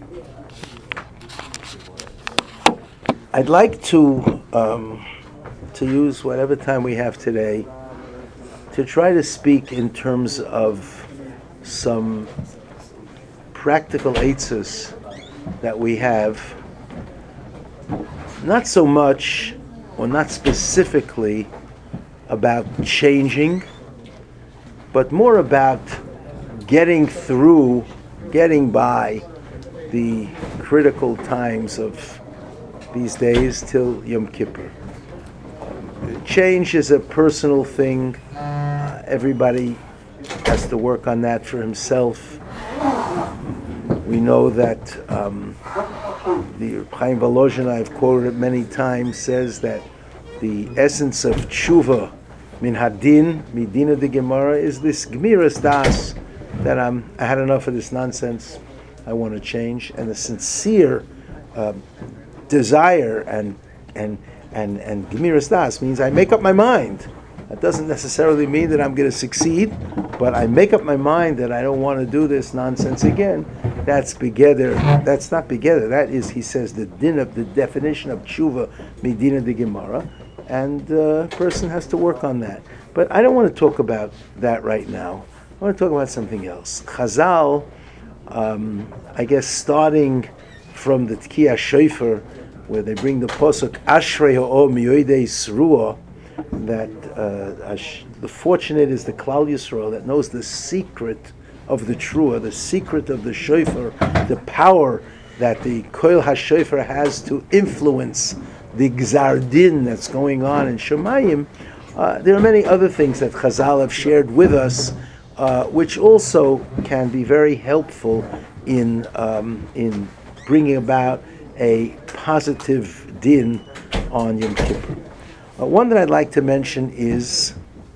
I'd like to use whatever time we have today to try to speak in terms of some practical eitzes that we have, not so much or not specifically about changing, but more about getting by the critical times of these days till Yom Kippur. Change is a personal thing. Everybody has to work on that for himself. We know that the Chaim Volozhin, I've quoted it many times, says that the essence of tshuva min hadin, midina de Gemara, is this gemiras das, that I had enough of this nonsense, I want to change, and the sincere desire and gemiras das means I make up my mind. That doesn't necessarily mean that I'm going to succeed, but I make up my mind that I don't want to do this nonsense again. That's begeder. That's not begeder. That is, he says, the din of the definition of tshuva midina de Gemara, and a person has to work on that. But I don't want to talk about that right now. I want to talk about something else. Chazal, I guess, starting from the Tkiya Shofar, where they bring the posuk Ashrei ha'o miyoidei sruah, that the fortunate is the Klal Yisrael that knows the secret of the Truah, the secret of the Shofar, the power that the Koil HaShofar has to influence the Gzar Din that's going on in Shemayim. There are many other things that Chazal have shared with us, which also can be very helpful in bringing about a positive din on Yom Kippur. One that I'd like to mention is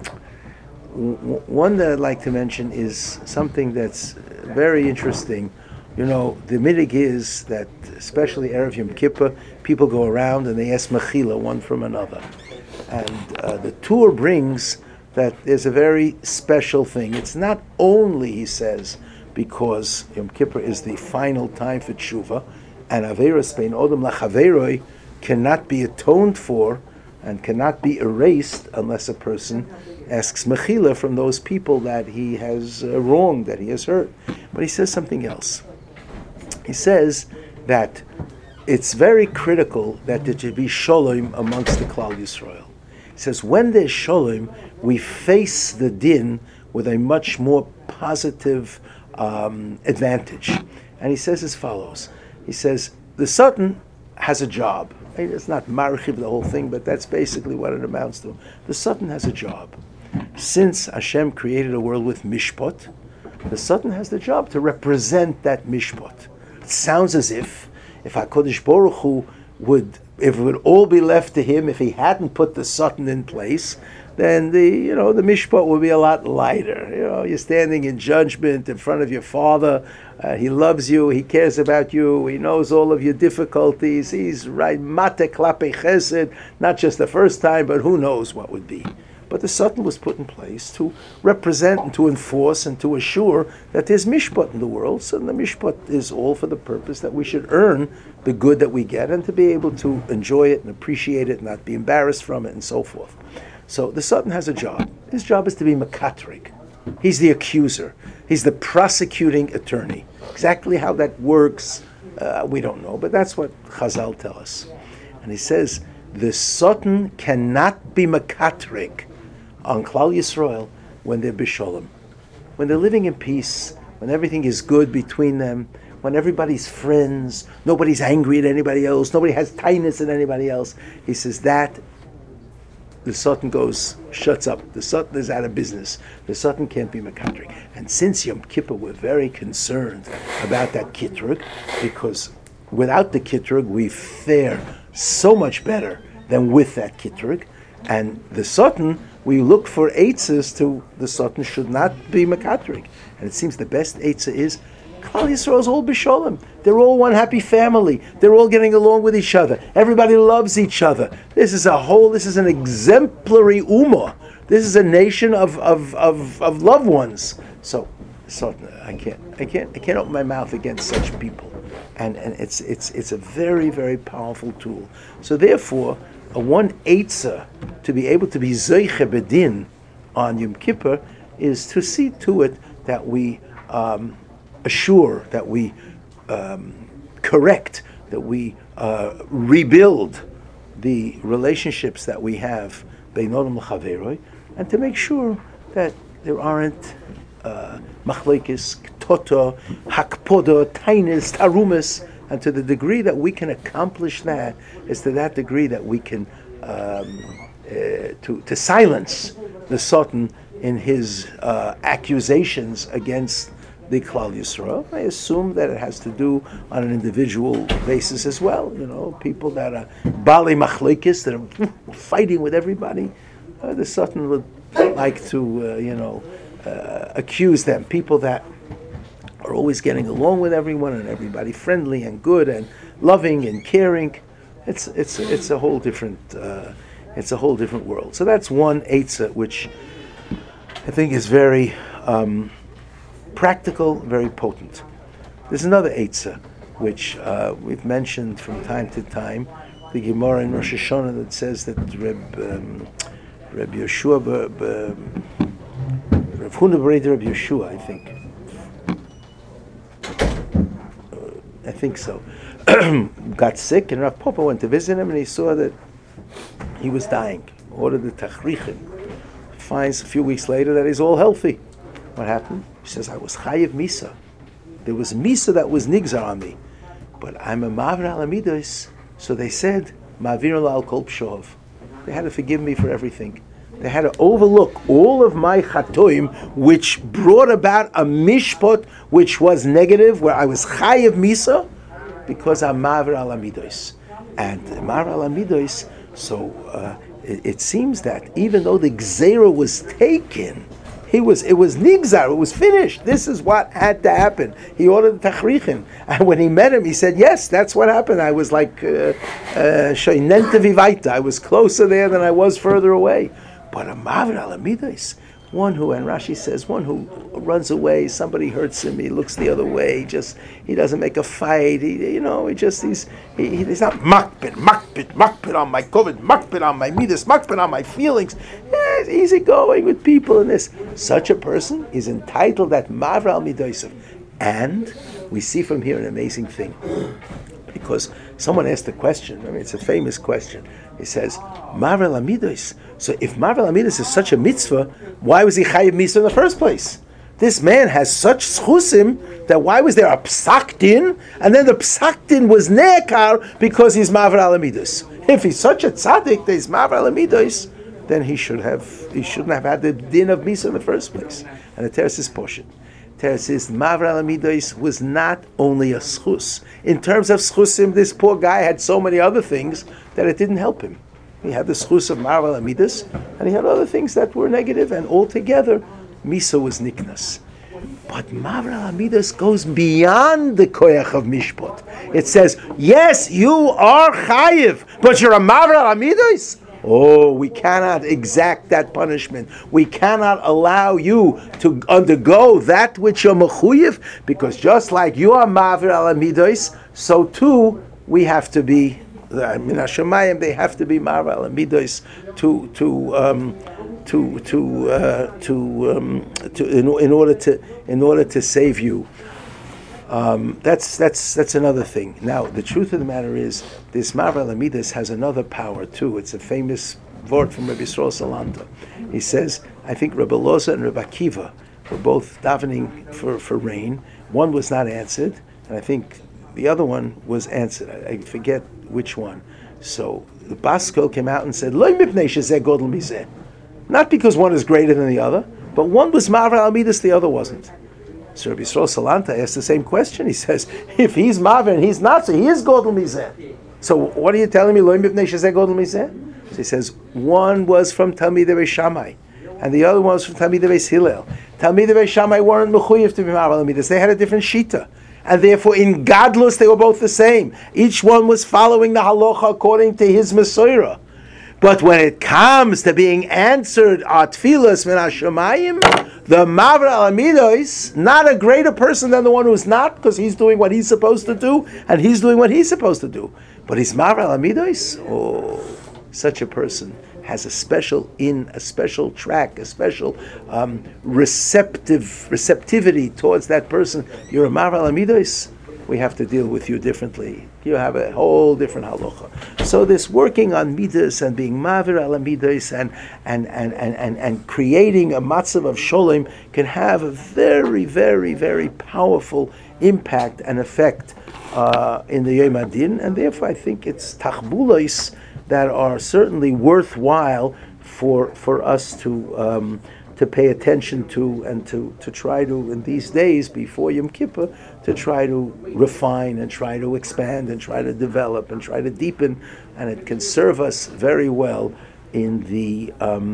something that's very interesting. You know, the minig is that, especially Erev Yom Kippur, people go around and they ask mechila one from another. And the Tur brings that there's a very special thing. It's not only, he says, because Yom Kippur is the final time for tshuva, and Averos Bein Odom Lachaveroi cannot be atoned for and cannot be erased unless a person asks mechila from those people that he has wronged, that he has hurt. But he says something else. He says that it's very critical that there should be shalom amongst the Klal Yisrael. He says when there's shalom, we face the din with a much more positive advantage. And he says as follows. He says, the Satan has a job. It's not marchiv the whole thing, but that's basically what it amounts to. The Satan has a job. Since Hashem created a world with mishpat, the Satan has the job to represent that mishpat. It sounds as if HaKadosh Baruch Hu if it would all be left to him, if he hadn't put the Satan in place, then the mishpat would be a lot lighter. You're standing in judgment in front of your Father. He loves you. He cares about you. He knows all of your difficulties. He's right mate klape chesed, not just the first time, but who knows what would be. But the Satan was put in place to represent and to enforce and to assure that there's mishpat in the world. So the mishpat is all for the purpose that we should earn the good that we get and to be able to enjoy it and appreciate it, not be embarrassed from it, and so forth. So the Satan has a job. His job is to be makatrik. He's the accuser. He's the prosecuting attorney. Exactly how that works, we don't know, but that's what Chazal tell us. And he says, the Satan cannot be makatrik on Klal Yisrael when they're bisholem. When they're living in peace, when everything is good between them, when everybody's friends, nobody's angry at anybody else, nobody has tightness at anybody else. He says that the Satan shuts up. The Satan is out of business. The Satan can't be makatrik. And since Yom Kippur, we're very concerned about that kitrug, because without the kitrug, we fare so much better than with that kitrug. And the Satan, we look for eitzes to the Satan should not be makatrik. And it seems the best eitzah is Klal Yisrael is all b'sholem. They're all one happy family. They're all getting along with each other. Everybody loves each other. This is an exemplary ummah. This is a nation of loved ones. So I can't open my mouth against such people. and it's a very, very powerful tool. So therefore, a one eitzah to be able to be Zoiche Bedin on Yom Kippur is to see to it that we assure, that we correct, that we rebuild the relationships that we have beinodam l'chaveroi, and to make sure that there aren't machlekes, ktota, hakpoda, tainis, tarumas, and to the degree that we can accomplish that, is to that degree that we can to silence the Satan in his accusations against the Klal Yisrael. I assume that it has to do on an individual basis as well. People that are bali machlekes, that are fighting with everybody. The Satan would like to, accuse them. People that are always getting along with everyone and everybody friendly and good and loving and caring. It's a whole different world. So that's one eitzah, which I think is very practical, very potent. There's another eitzah, which we've mentioned from time to time. The Gemara in Rosh Hashanah that says that Reb Yeshua, Rav Huna Bereder Reb Yeshua, I think so, got sick, and Rav Papa went to visit him, and he saw that he was dying. Ordered the tachrichim. Finds a few weeks later that he's all healthy. What happened? He says, I was chayiv misa. There was misa that was nigzar on me, but I'm a ma'avir al amidos. So they said, ma'avir al kol pshov. They had to forgive me for everything. They had to overlook all of my chatoim, which brought about a mishpot which was negative, where I was chayiv misa, because I'm ma'avir al amidos. And ma'avir al amidos, so it seems that even though the gzeira was taken, it was nigzar, it was finished. This is what had to happen. He ordered the tachrichin. And when he met him, he said, yes, that's what happened. I was like, shoynente vivaita. I was closer there than I was further away. But a ma'avir al amidos, one who, and Rashi says, one who runs away, somebody hurts him, he looks the other way, he doesn't make a fight, he's not makpid on my kovid, makpid on my midas, makpid on my feelings. He's easygoing with people and this. Such a person is entitled at ma'avir al amidos. And we see from here an amazing thing. Because someone asked a question, it's a famous question. He says, ma'avir al amidos. So if ma'avir al amidos is such a mitzvah, why was he chayiv misa in the first place? This man has such schusim that why was there a psak din, and then the psak din was ne'ekar because he's ma'avir al amidos. If he's such a tzaddik that he's ma'avir al amidos, then he shouldn't have had the din of misa in the first place. And the teres is poshut. Teres says ma'avir al amidos was not only a schus. In terms of schusim, this poor guy had so many other things that it didn't help him. He had the schus of ma'avir al amidos, and he had other things that were negative, and altogether, misa was niknas. But ma'avir al amidos goes beyond the koyach of mishpot. It says, yes, you are chayiv, but you're a ma'avir al amidos? Oh, we cannot exact that punishment. We cannot allow you to undergo that which you're mechuyev, because just like you are ma'avir al amidos, so too we have to be. Min hashamayim, they have to be ma'avir al amidos in order to save you. That's another thing. Now, the truth of the matter is, this ma'avir al amidos has another power too. It's a famous word from Rabbi Yisrael Salanta. He says, I think Rabbi Loza and Rabbi Akiva were both davening for rain. One was not answered, and I think the other one was answered. I forget which one. So the Baskol came out and said, Lo mipnei shezeh godel mizeh. Not because one is greater than the other, but one was ma'avir al amidos, the other wasn't. So Rabbi Yisrael Salanta asked the same question. He says, if he's ma'avir and he's not, so he is godel mizeh. So what are you telling me? Lo mipnei shezeh godel mizeh? So he says, one was from Talmidei Beis Shammai, and the other one was from Talmidei Beis Hillel. Talmidei Beis Shammai weren't mechuyev to be ma'avir al amidos. They had a different shita. And therefore, in Gadlus, they were both the same. Each one was following the halacha according to his Mesorah. But when it comes to being answered at tfilas min hashamayim, The Mavra Alamidos, not a greater person than the one who's not, because he's doing what he's supposed to do, and he's doing what he's supposed to do. But he's Mavra Alamidos, such a person has a special track, a special receptivity towards that person. You're a Mavra Alamidos, we have to deal with you differently. You have a whole different halacha. So this working on midas and being mavir ala midas and creating a matzav of sholem can have a very, very, very powerful impact and effect in the Yom Adin, and therefore I think it's tachbulos that are certainly worthwhile for us to pay attention to and to try to, in these days before Yom Kippur, to try to refine and try to expand and try to develop and try to deepen, and it can serve us very well in the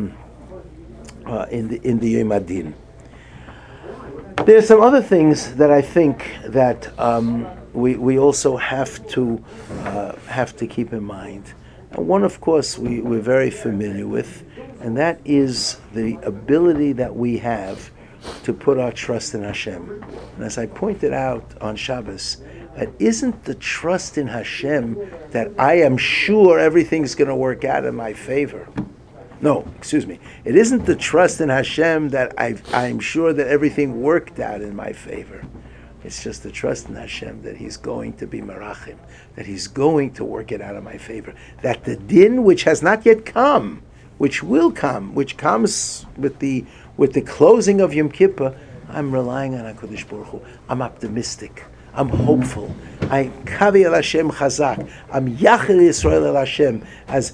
Yom Adin. There are some other things that I think that we also have to keep in mind. And one, of course, we're very familiar with, and that is the ability that we have to put our trust in Hashem. And as I pointed out on Shabbos, it isn't the trust in Hashem that I am sure everything's going to work out in my favor. No, excuse me. It isn't the trust in Hashem that I'm sure that everything worked out in my favor. It's just the trust in Hashem that He's going to be marachim, that He's going to work it out in my favor. That the din, which has not yet come, which will come, which comes with the closing of Yom Kippur, I'm relying on HaKadosh Baruch Hu. I'm optimistic. I'm hopeful. I kavi el Hashem chazak. I'm yachir Yisrael el Hashem. As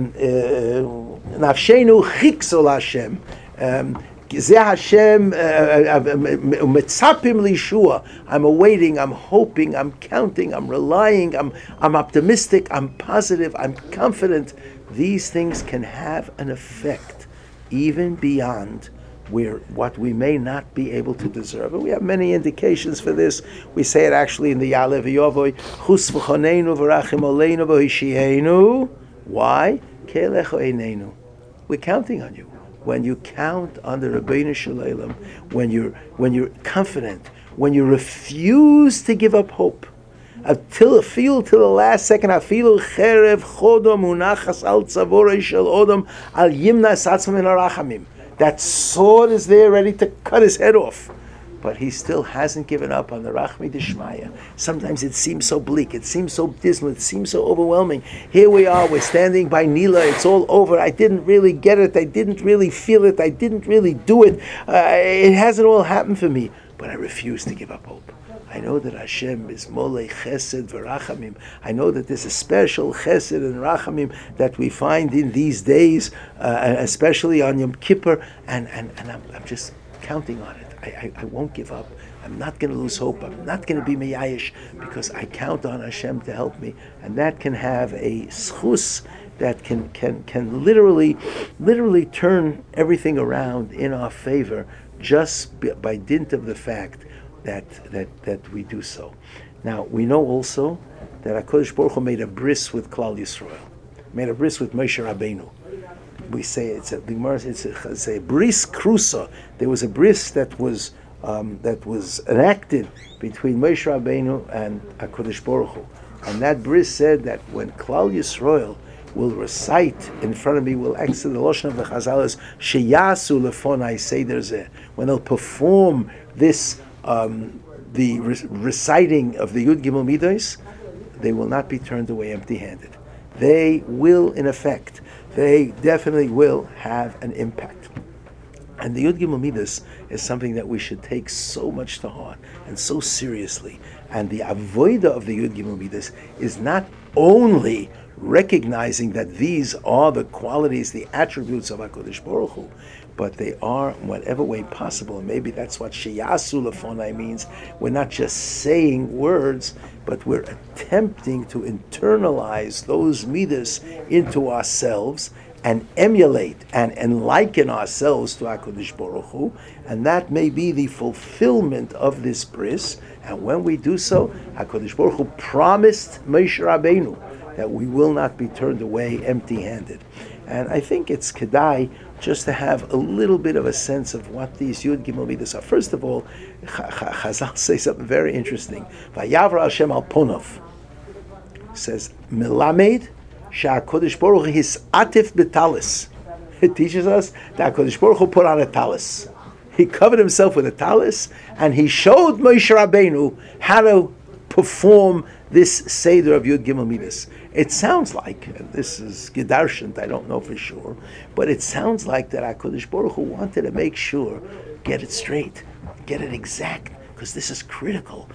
nafshenu chikso Hashem. Zeh Hashem metzapim lishua. I'm awaiting. I'm hoping. I'm counting. I'm relying. I'm optimistic. I'm positive. I'm confident. These things can have an effect, even beyond what we may not be able to deserve. And we have many indications for this. We say it actually in the Ya'aleh V'Yovoi, Chus v'choneinu v'rachim oleinu v'hishienu. Why? Ke'elecho eineinu. We're counting on you. When you count on the Rabbeinu Shalom, when you're confident, when you refuse to give up hope, till the last second, afilu cherev chodom unachas al tzavore shel odom al yimna satzma min harachamim. That sword is there ready to cut his head off. But he still hasn't given up on the Rachmi Dishmaya. Sometimes it seems so bleak, it seems so dismal, it seems so overwhelming. Here we are, we're standing by Nila, it's all over, I didn't really get it, I didn't really feel it, I didn't really do it, it hasn't all happened for me. But I refuse to give up hope. I know that Hashem is Molei Chesed v'Rachamim. I know that there's a special Chesed and Rachamim that we find in these days, especially on Yom Kippur, and I'm just counting on it. I won't give up. I'm not going to lose hope. I'm not going to be meyayish because I count on Hashem to help me, and that can have a schus that can literally turn everything around in our favor just by dint of the fact that we do so. Now we know also that HaKadosh Baruch Hu made a bris with Klal Yisrael, made a bris with Moshe Rabbeinu. We say it's a bris krusa. There was a bris that was enacted between Moshe Rabbeinu and HaKadosh Baruch Hu, and that bris said that when Klal Yisrael will recite in front of me, will exit the Lashon of the Chazal is sheyasu lefonai seder zeh, when they'll perform this the reciting of the Yud Gimel Midos, they will not be turned away empty-handed. They will, in effect, they definitely will have an impact. And the Yud Gimel Midos is something that we should take so much to heart and so seriously. And the avodah of the Yud Gimel Midos is not only recognizing that these are the qualities, the attributes of HaKadosh Baruch Hu, but they are in whatever way possible. And maybe that's what sheyasu lefonai means. We're not just saying words, but we're attempting to internalize those midas into ourselves and emulate and liken ourselves to HaKadosh Baruch Hu, and that may be the fulfillment of this bris. And when we do so, HaKadosh Baruch Hu promised Moshe Rabbeinu that we will not be turned away empty-handed. And I think it's kedai just to have a little bit of a sense of what these Yud Gimel Midas are. First of all, Chazal say something very interesting. Vayavra Hashem al Ponov says, Melamed Sha'HaKadosh Baruch Hu His Atif B'Talis. It teaches us that HaKadosh Baruch Hu put on a talis. He covered himself with a talis, and he showed Moshe Rabbeinu how to perform this Seder of Yud Gimel Midas. It sounds like, and this is Gedarshant, I don't know for sure, but it sounds like that HaKadosh Baruch Hu wanted to make sure, get it straight, get it exact, because this is critical.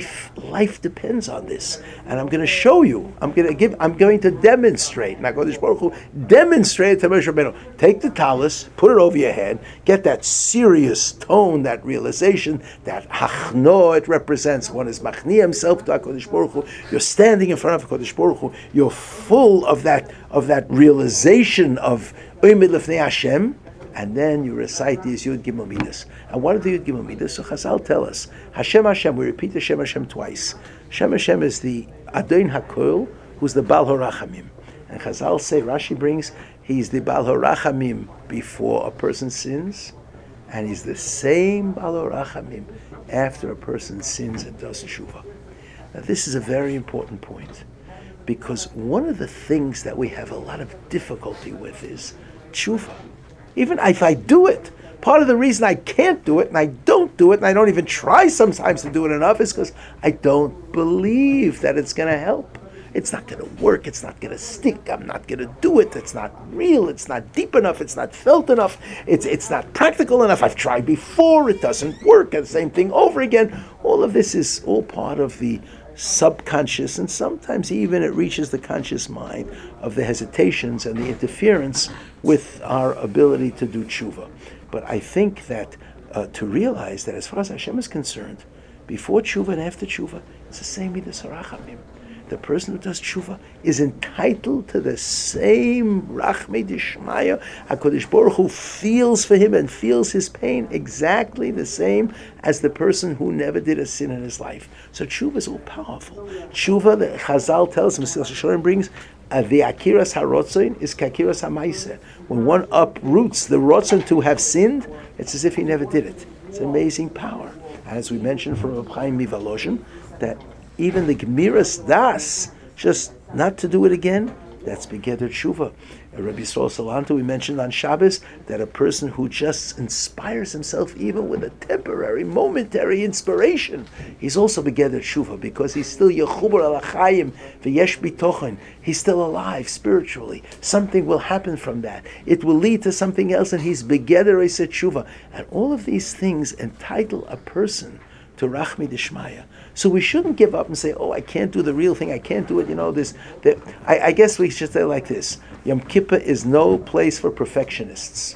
Life depends on this. And I'm going to show you, I'm going to demonstrate. And HaKadosh Baruch Hu demonstrated to Moshe Rabbeinu. Take the talis, put it over your head, get that serious tone, that realization, that hachno it represents. One is machni himself to HaKadosh Baruch Hu. You're standing in front of HaKadosh Baruch Hu. You're full of that realization of Oymid Lefnei Hashem. And then you recite these Yud Gimel Midas. And what are the Yud Gimel Midas? So Chazal tell us, Hashem Hashem, we repeat Hashem Hashem twice. Hashem Hashem is the Adon HaKol, who's the Baal HaRachamim. And Chazal say, Rashi brings, he's the Baal HaRachamim before a person sins, and he's the same Baal HaRachamim after a person sins and does tshuva. Now this is a very important point, because one of the things that we have a lot of difficulty with is tshuva. Even if I do it, part of the reason I can't do it, and I don't do it, and I don't even try sometimes to do it enough, is because I don't believe that it's going to help. It's not going to work. It's not going to stick. I'm not going to do it. It's not real. It's not deep enough. It's not felt enough. It's not practical enough. I've tried before. It doesn't work. And the same thing over again. All of this is all part of the subconscious, and sometimes even it reaches the conscious mind of the hesitations and the interference with our ability to do tshuva. But I think that to realize that as far as Hashem is concerned, before tshuva and after tshuva, it's the same midas harachamim. The person who does tshuva is entitled to the same rachmei dishmaya. HaKadosh Baruch Hu feels for him and feels his pain exactly the same as the person who never did a sin in his life. So tshuva is all powerful. Tshuva, the Chazal tells, Mesilas Yesharim brings, the akiras harotzon is kakiras hamaiseh. When one uproots the rotzon to have sinned, it's as if he never did it. It's amazing power. And as we mentioned from Reb Chaim Mivolozhin, that even the Gemiras Das, just not to do it again, that's Begeder Tshuva. Rabbi Yisrael Salanter, we mentioned on Shabbos, that a person who just inspires himself even with a temporary, momentary inspiration, he's also Begeder Tshuva, because he's still Yechubar al Achayim v'yesh bitochen. He's still alive spiritually. Something will happen from that. It will lead to something else, and he's Begeder Eiseh Tshuva. And all of these things entitle a person to Rachmi Dishmaya. So we shouldn't give up and say, oh, I can't do the real thing, I can't do it, I guess we should say like this, Yom Kippur is no place for perfectionists.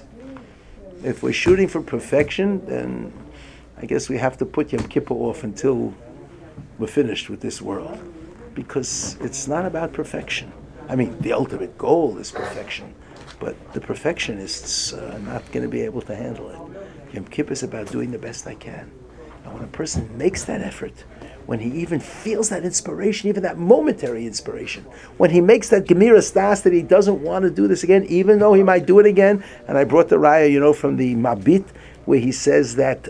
If we're shooting for perfection, then I guess we have to put Yom Kippur off until we're finished with this world. Because it's not about perfection. I mean, the ultimate goal is perfection, but the perfectionists are not going to be able to handle it. Yom Kippur is about doing the best I can. And when a person makes that effort, when he even feels that inspiration, even that momentary inspiration, when he makes that Gemiras Das that he doesn't want to do this again, even though he might do it again, and I brought the raya, from the Mabit, where he says that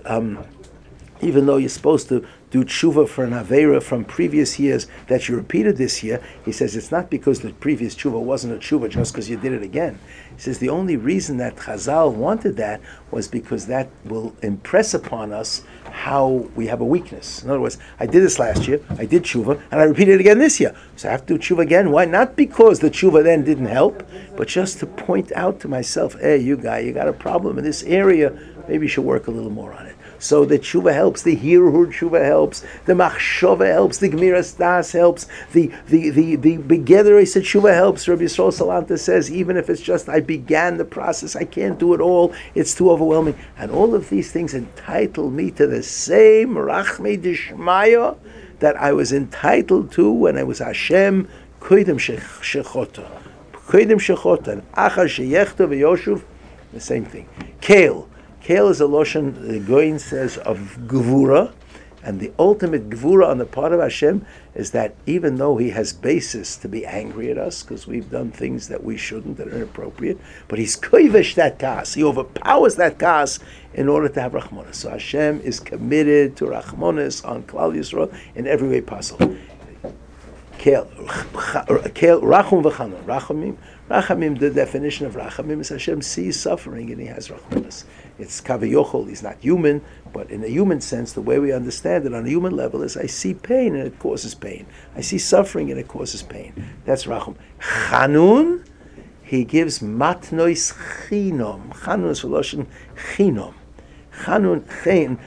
even though you're supposed to do tshuva for an aveira from previous years that you repeated this year, he says it's not because the previous tshuva wasn't a tshuva just because you did it again. He says the only reason that Chazal wanted that was because that will impress upon us how we have a weakness. In other words, I did this last year, I did tshuva, and I repeated it again this year. So I have to do tshuva again. Why? Not because the tshuva then didn't help, but just to point out to myself, hey, you got a problem in this area, maybe you should work a little more on it. So the tshuva helps, the hirhur tshuva helps, the machshava helps, the gemiras das helps, the begeder Eiseh tshuva helps. Rabbi Yisrael Salanter says, even if it's just I began the process, I can't do it all, it's too overwhelming. And all of these things entitle me to the same rachmei dishmaya that I was entitled to when I was Hashem koydem shechota. Koydem shechota, and achar sheyechta v'yoshuv, the same thing. Kale. Kale is a loshon, the Goyin says, of gevura, And the ultimate gvura on the part of Hashem is that even though He has basis to be angry at us because we've done things that we shouldn't, that are inappropriate, but He's koivesh that kas. He overpowers that kas in order to have rachmanis. So Hashem is committed to rachmanis on Klal Yisrael in every way possible. Kel rachum v'chanun. Rachamim, the definition of rachamim is Hashem sees suffering and He has rachmanis. It's kavayochol. He's not human, but in a human sense, the way we understand it on a human level is I see pain and it causes pain. I see suffering and it causes pain. That's rachum. Chanun, He gives matnois chinom. Chanun is lashon chinom. Chanun chen.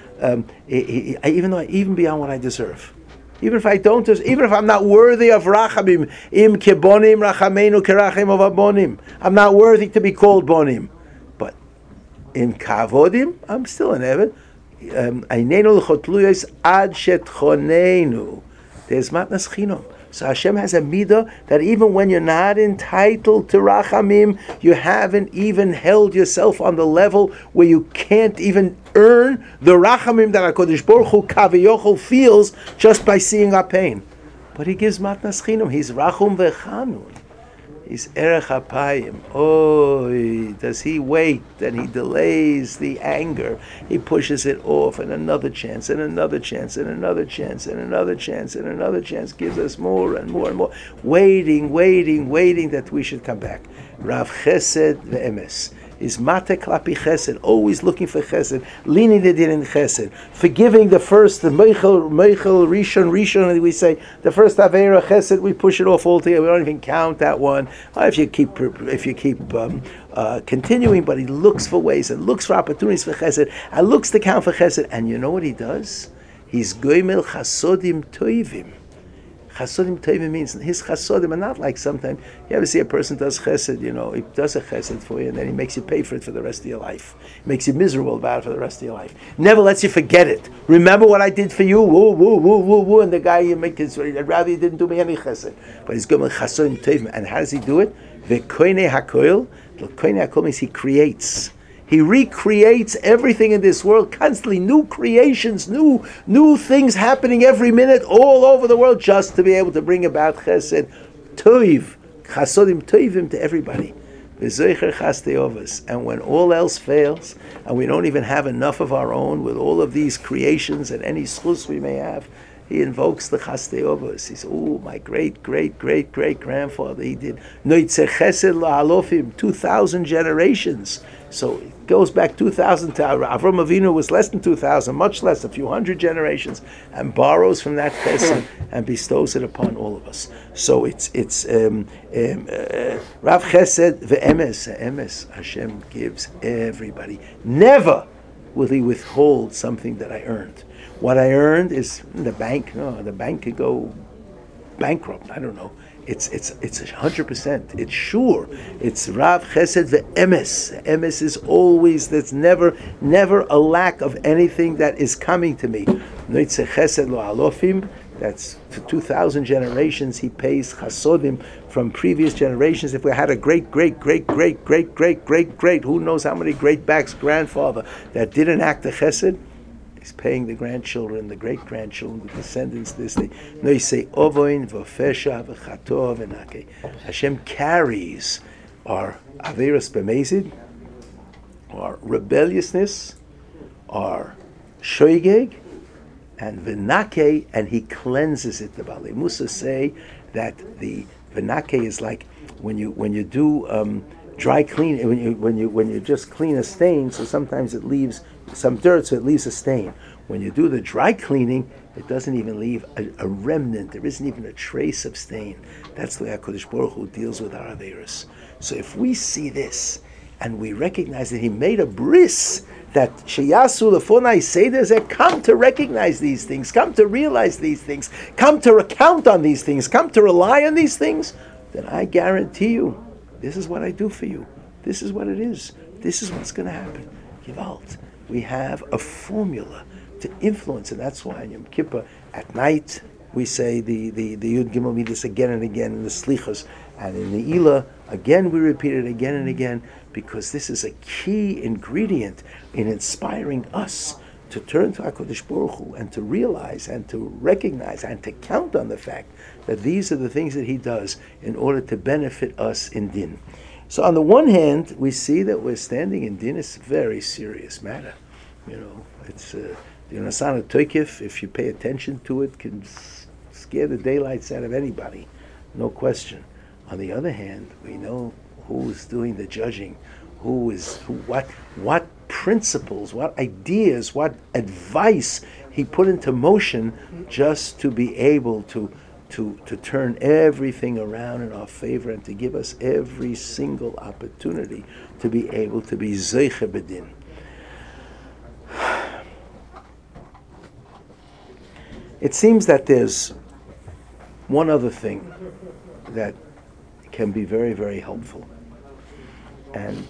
Even beyond what I deserve. Even if I don't, even if I'm not worthy of rachamim, im kebonim rachamenu kerachem of abonim, I'm not worthy to be called bonim. But im kavodim, I'm still an eved. Einenu l'chotluyos ad shetchonenu. There's matnas chinom. So Hashem has a midah that even when you're not entitled to rachamim, you haven't even held yourself on the level where you can't even earn the rachamim that HaKadosh Baruch Hu Kaviyochel feels just by seeing our pain. But He gives matnas chinam. He's rachum vechanun. He's erech hapayim. Oh, does He wait and He delays the anger? He pushes it off, and another chance, and another chance, and another chance, and another chance, and another chance gives us more and more and more. Waiting that we should come back. Rav Chesed ve'emes. Is mate klapi chesed, always looking for chesed, leaning the din in chesed, forgiving the first, the meichel rishon, we say, the first avera chesed, we push it off altogether, we don't even count that one. If you keep continuing, but He looks for ways and looks for opportunities for chesed, and looks to count for chesed, and you know what He does? He's goimel chasodim toivim. Chasodim Tevim means his chasodim are not like sometimes you ever see a person does chesed, he does a chesed for you and then he makes you pay for it for the rest of your life. He makes you miserable about it for the rest of your life. Never lets you forget it. Remember what I did for you? Woo, woo, woo, woo, woo. And the guy you make his, I'd rather you didn't do me any chesed. But he's going with chasodim Tevim. And how does he do it? V'koine hakoil. Koine hakoil means he creates. He recreates everything in this world, constantly new creations, new things happening every minute all over the world, just to be able to bring about chesed, toiv, chasodim toivim to everybody. And when all else fails, and we don't even have enough of our own with all of these creations and any schus we may have, he invokes the Chastei Ovos. He says, my great grandfather, he did Noitze Chesed La'alofim, 2,000 generations. So it goes back 2,000 to Avram Avinu was less than 2,000, much less, a few hundred generations, and borrows from that chesed and bestows it upon all of us. So it's Rav Chesed ve'emes. Hashem gives everybody. Never will He withhold something that I earned. What I earned is in the bank. No, the bank could go bankrupt. I don't know. It's 100%. It's sure. It's Rav Chesed ve'emes. Emes is always. There's never a lack of anything that is coming to me. Noitze Chesed lo alofim. That's for 2,000 generations. He pays chasodim from previous generations. If we had a great, who knows how many great backs grandfather that didn't act a chesed. He's paying the grandchildren, the great-grandchildren, the descendants, this thing. No, you say, Ovoin, Vofesha, V'chato, V'nake. Hashem carries our Averas B'mezid, our rebelliousness, our Shoigeg, and V'nake, and He cleanses it. The Balei Musa say that the V'nake is like when you do dry clean, when you just clean a stain, so sometimes it leaves some dirt, so it leaves a stain. When you do the dry cleaning, it doesn't even leave a remnant. There isn't even a trace of stain. That's the way HaKadosh Baruch Hu deals with our Averos. So if we see this, and we recognize that He made a bris, that Sheyasu Lefonai Seder, come to recognize these things, come to realize these things, come to recount on these things, come to rely on these things, then I guarantee you, this is what I do for you. This is what it is. This is what's going to happen. Gewalt. We have a formula to influence, and that's why in Yom Kippur at night we say the Yud Gimel Midas again and again in the Slichos, and in the Ila again we repeat it again and again, because this is a key ingredient in inspiring us to turn to HaKadosh Baruch Hu and to realize and to recognize and to count on the fact that these are the things that He does in order to benefit us in Din. So on the one hand, we see that we're standing in Din is a very serious matter. It's the Nasana Toikif, if you pay attention to it, can scare the daylights out of anybody, no question. On the other hand, we know who's doing the judging, what principles, what ideas, what advice He put into motion just to be able to turn everything around in our favor and to give us every single opportunity to be able to be Zeiche B'Din. It seems that there's one other thing that can be very, very helpful. And,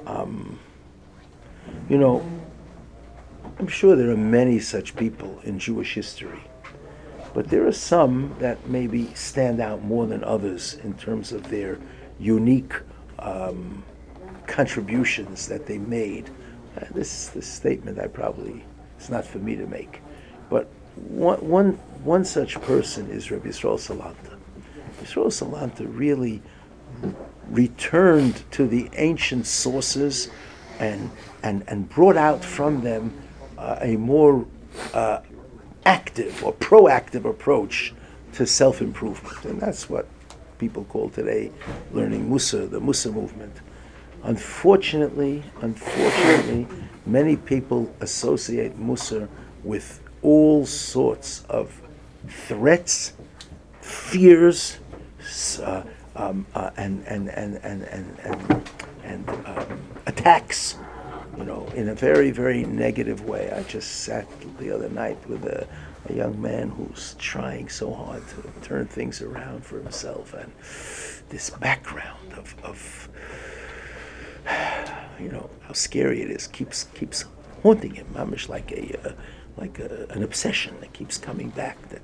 I'm sure there are many such people in Jewish history, but there are some that maybe stand out more than others in terms of their unique contributions that they made. This statement it's not for me to make, but one such person is Rabbi Yisrael Salanta. Yisrael Salanta really returned to the ancient sources and brought out from them a more active or proactive approach to self-improvement. And that's what people call today learning Mussar, the Mussar movement. Unfortunately, many people associate Mussar with all sorts of threats, fears, and attacks, in a very, very negative way. I just sat the other night with a young man who's trying so hard to turn things around for himself, and this background of how scary it is keeps haunting him. Mamish like an obsession that keeps coming back. That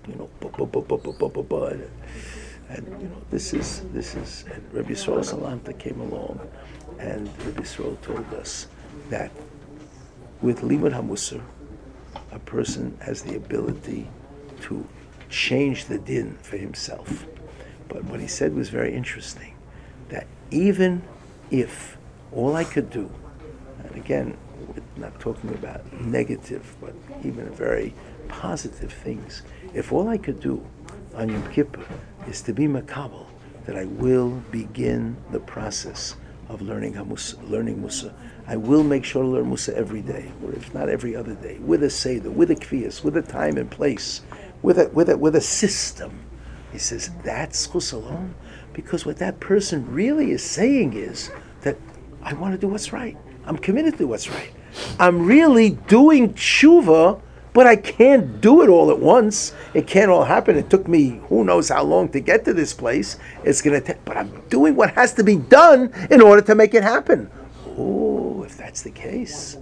and this is and Rabbi Yisrael Salanta came along, and Rabbi Yisrael told us that with Limud HaMussar, a person has the ability to change the din for himself. But what he said was very interesting, that even if all I could do, and again, we're not talking about negative, but even very positive things, if all I could do on Yom Kippur is to be makabel, that I will begin the process of learning Mussar. I will make sure to learn Mussar every day, or if not every other day, with a seder, with a kviyas, with a time and place, with a system. He says that's chus alone, because what that person really is saying is that I want to do what's right. I'm committed to do what's right. I'm really doing tshuva, but I can't do it all at once. It can't all happen. It took me who knows how long to get to this place. It's going to take, but I'm doing what has to be done in order to make it happen. Oh, if that's the case,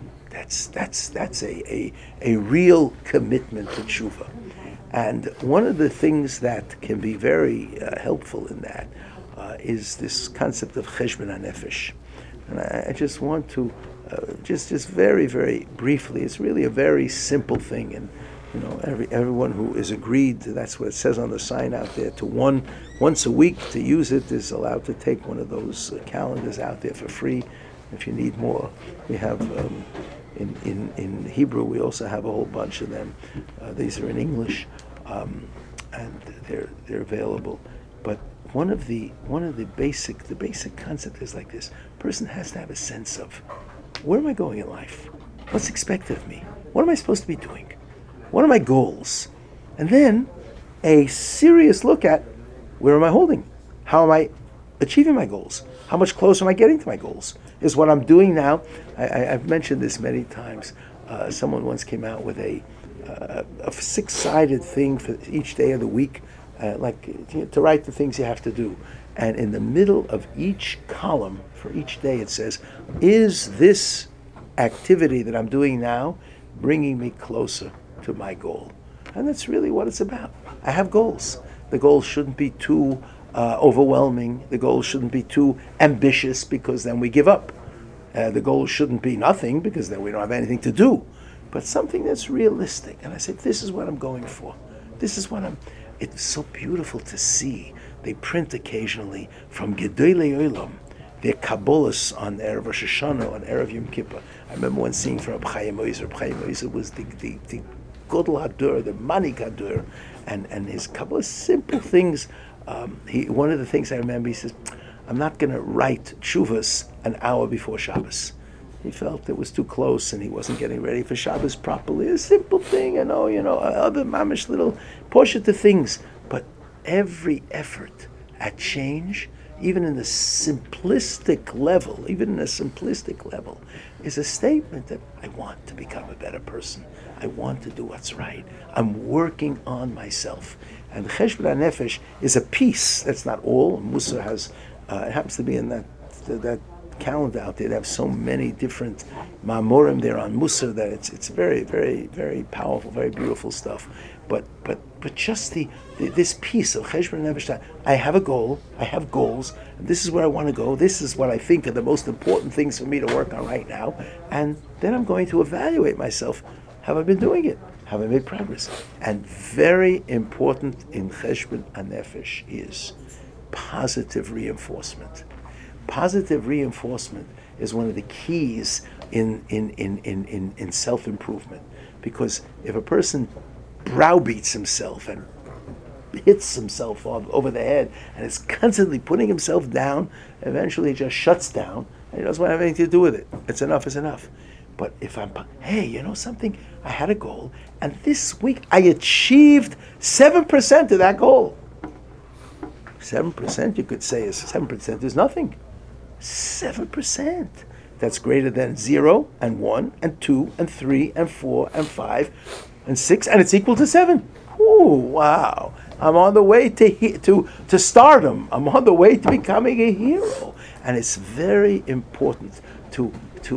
that's a real commitment to tshuva. And one of the things that can be very helpful in that is this concept of cheshbon hanefesh. And I just want to just very, very briefly. It's really a very simple thing, and everyone who is agreed, that's what it says on the sign out there, to once a week to use it is allowed to take one of those calendars out there for free. If you need more, we have in Hebrew. We also have a whole bunch of them. These are in English, and they're available. But one of the basic concept is like this: a person has to have a sense of, where am I going in life? What's expected of me? What am I supposed to be doing? What are my goals? And then a serious look at, where am I holding? How am I achieving my goals? How much closer am I getting to my goals? Is what I'm doing now. I've mentioned this many times. Someone once came out with a 6-sided thing for each day of the week, to write the things you have to do. And in the middle of each column for each day, it says, is this activity that I'm doing now bringing me closer to my goal? And that's really what it's about. I have goals. The goals shouldn't be too overwhelming. The goals shouldn't be too ambitious, because then we give up. The goals shouldn't be nothing, because then we don't have anything to do. but something that's realistic. And I said, this is what I'm going for. This is what it's so beautiful to see. They print occasionally from Gedolei Olam, their Kabbalahs on Erev Rosh Hashanah, on Erev Yom Kippur. I remember one seeing from Reb Chaim Oizer. Reb Chaim Oizer was the Godel Hadur, the Manik Hadur, and his Kabbalah, simple things. One of the things I remember, he says, I'm not going to write Tshuvas an hour before Shabbos. He felt it was too close and he wasn't getting ready for Shabbos properly. A simple thing, other mamish little portion to things. But every effort at change, even in a simplistic level, is a statement that I want to become a better person. I want to do what's right. I'm working on myself. And Cheshbon HaNefesh is a piece. That's not all. Musar has, it happens to be in that calendar out there. They have so many different ma'amorim there on Musar that it's very, very, very powerful, very beautiful stuff. But just this piece of Cheshbon HaNefesh, I have a goal, I have goals, and this is where I want to go, this is what I think are the most important things for me to work on right now, and then I'm going to evaluate myself. Have I been doing it? Have I made progress? And very important in Cheshbon HaNefesh is positive reinforcement. Positive reinforcement is one of the keys in self-improvement, because if a person browbeats himself and hits himself over the head and is constantly putting himself down, eventually he just shuts down and he doesn't want to have anything to do with it. It's enough is enough. But if I'm, hey, you know something? I had a goal, and this week I achieved 7% of that goal. 7%, you could say, is 7% is nothing. 7%. That's greater than 0 and 1 and 2 and 3 and 4 and 5 and 6, and it's equal to 7. Ooh, wow. I'm on the way to stardom. I'm on the way to becoming a hero. And it's very important to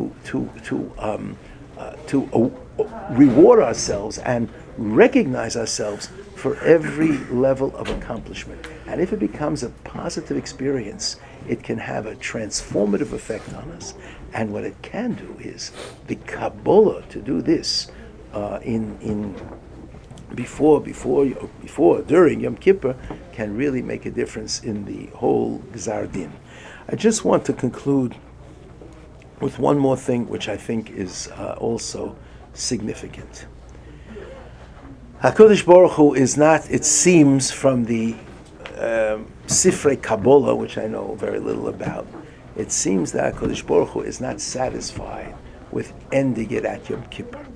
reward ourselves and recognize ourselves for every level of accomplishment. And if it becomes a positive experience, it can have a transformative effect on us. And what it can do is the Kabbalah to do this during Yom Kippur can really make a difference in the whole Gzar Din. I just want to conclude with one more thing, which I think is also significant. HaKadosh Baruch Hu is not, it seems from the Sifrei Kabbalah, which I know very little about, it seems that HaKadosh Baruch Hu is not satisfied with ending it at Yom Kippur.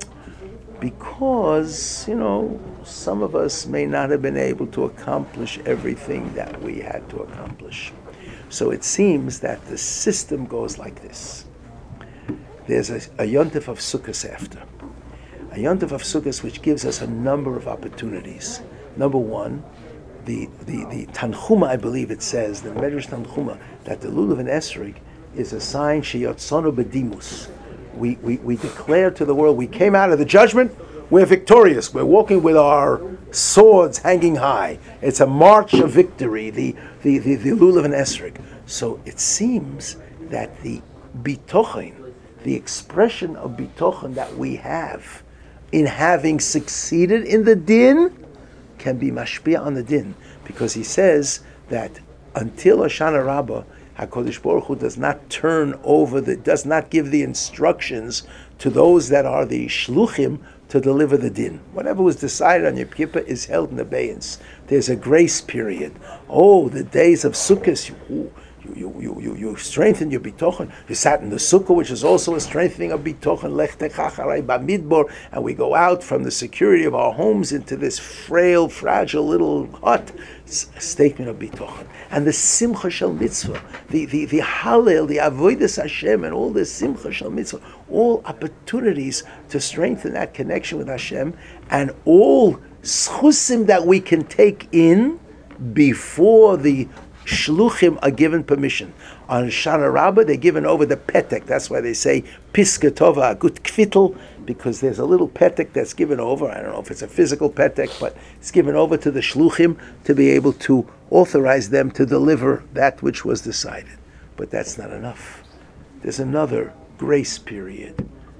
Because, some of us may not have been able to accomplish everything that we had to accomplish. So it seems that the system goes like this. There's a Yontif of Sukkot after. A Yontif of Sukkot which gives us a number of opportunities. Number one, the Tanchuma, I believe it says, the Medrash Tanchuma, that the Lulav and Esrig is a sign Sheyotzonu B'dimus. We declare to the world, we came out of the judgment, we're victorious. We're walking with our swords hanging high. It's a march of victory, the Lulav and Esrig. So it seems that the bitochen, the expression of bitochen that we have in having succeeded in the din, can be mashpia on the din. Because he says that until Hoshana Rabbah, HaKadosh Baruch Hu does not does not give the instructions to those that are the shluchim to deliver the din. Whatever was decided on Yom Kippur is held in abeyance. There's a grace period. Oh, the days of Sukkot, you strengthen your bitochen. You sat in the sukkah, which is also a strengthening of bitochen. Lech techa acharei bamidbar, and we go out from the security of our homes into this frail, fragile little hut. It's a statement of bitochen. And the simcha shel mitzvah, the hallel, the avodas Hashem, and all the simcha shel mitzvah, all opportunities to strengthen that connection with Hashem, and all schusim that we can take in before the shluchim are given permission. On Shana Rabbah, they're given over the petek. That's why they say piska tova agut kvitel, because there's a little petek that's given over. I don't know if it's a physical petek, but it's given over to the shluchim to be able to authorize them to deliver that which was decided. But that's not enough. There's another grace period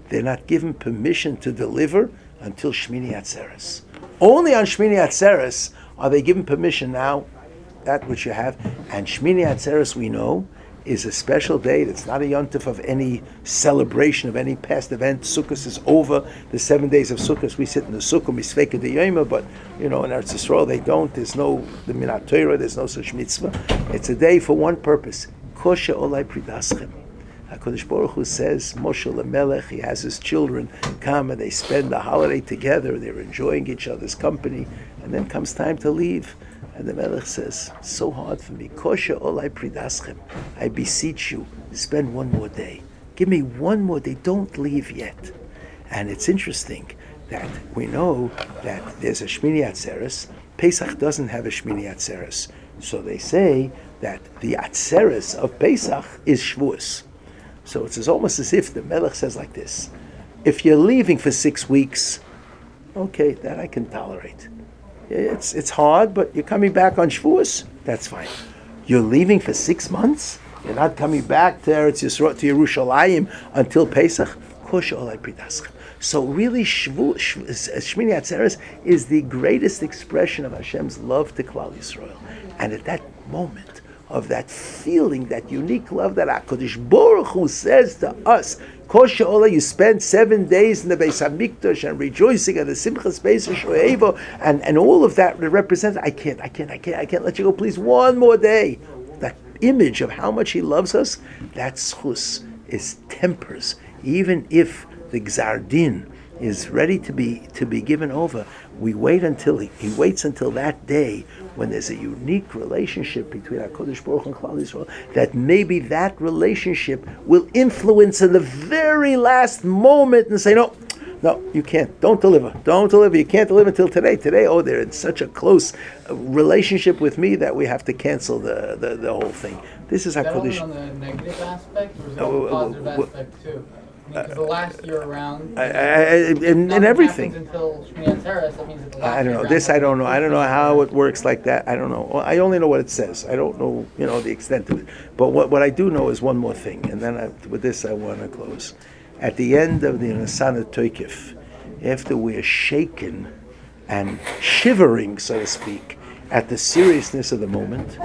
they're not given permission to deliver until Shmini Atzeres. Only on Shmini Atzeres are they given permission now, that which you have. And Shmini Atzeres, we know, is a special day. It's not a yontif of any celebration of any past event. Sukkot is over. The 7 days of Sukkot, we sit in the Sukkot, misfeka de yoma, but in Eretz Yisrael they don't. There's no the Minat Torah, there's no such mitzvah. It's a day for one purpose. Kosher olai pridaschem. HaKadosh Baruch Hu says, Moshe LeMelech, he has his children come and they spend the holiday together, they're enjoying each other's company, and then comes time to leave. And the Melech says, so hard for me. Kosher olai pridaschem. I beseech you, spend one more day. Give me one more day. Don't leave yet. And it's interesting that we know that there's a Shmini Atzeres. Pesach doesn't have a Shmini Atzeres. So they say that the Atzeres of Pesach is Shavuos. So it's almost as if the Melech says like this. If you're leaving for 6 weeks, okay, that I can tolerate. It's hard, but you're coming back on Shavuos, that's fine. You're leaving for 6 months? You're not coming back to Eretz Yisrael, to Yerushalayim until Pesach? So really, Shmini Atzeres is the greatest expression of Hashem's love to Klal Yisrael. And at that moment of that feeling, that unique love that HaKadosh Baruch Hu says to us, Kosher Ola, you spend 7 days in the Beis HaMikdash and rejoicing at the Simchas Beis HaShoevo, and all of that represents, I can't let you go, please, one more day. That image of how much he loves us, that schus is tempers, even if the Gzar Din is ready to be given over. We wait until he waits until that day when there's a unique relationship between HaKadosh Baruch Hu and Klal Yisrael, that maybe that relationship will influence in the very last moment and say, no, you can't. Don't deliver. You can't deliver until today. They're in such a close relationship with me that we have to cancel the whole thing. This is HaKadosh. Is that only on the negative aspect, or is that on the positive aspect too? Because the last year around, in everything. Until Shmini Atzeres, that means that the last I don't know. This I don't know. I don't know how it works like that. I don't know. I only know what it says. I don't know, the extent of it. But what I do know is one more thing, and then with this I want to close. At the end of the Nasana Toikif, after we're shaken and shivering, so to speak, at the seriousness of the moment,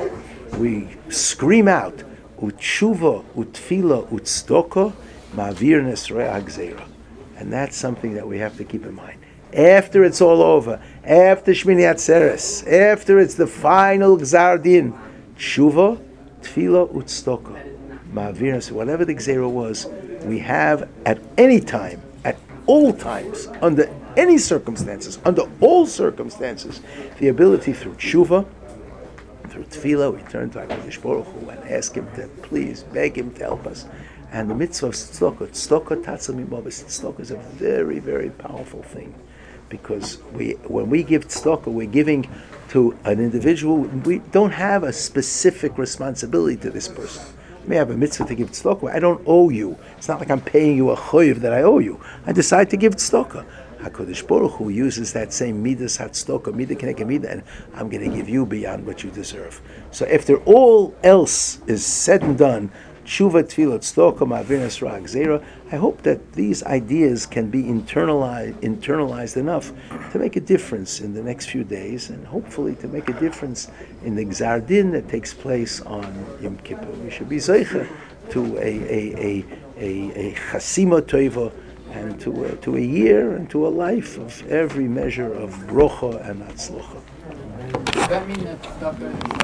we scream out, Utshuva, Utfila, Utstoko, Ma'avir Nesrei HaGzeira. And that's something that we have to keep in mind. After it's all over, after Shmini Atzeres, after it's the final Gzar Din, Tshuva, Tfila, Utstoko, Ma'avir Nesrei, whatever the Gzeira was, we have at any time, at all times, under any circumstances, under all circumstances, the ability through Tshuva, through Tefillah, we turn to HaKadosh Baruch Hu and ask him to please, beg him to help us. And the mitzvah of tzedakah tatzah mimobis, tzedakah is a very, very powerful thing, because when we give tzedakah, we're giving to an individual. We don't have a specific responsibility to this person. I may have a mitzvah to give tzedakah. I don't owe you. It's not like I'm paying you a choyev that I owe you. I decide to give tzedakah. HaKadosh Baruch Hu uses that same midas hatzedakah, midah keneged midah, and I'm going to give you beyond what you deserve. So after all else is said and done, Tshuva, Tefillah, Tzedakah, Ma'avir Nesrei HaGzeira, I hope that these ideas can be internalized enough to make a difference in the next few days, and hopefully to make a difference in the Gzar Din that takes place on Yom Kippur. We should be zeicher to a chasima tova, and to a year and to a life of every measure of brocha and atzlocha. Does that mean that tzedakah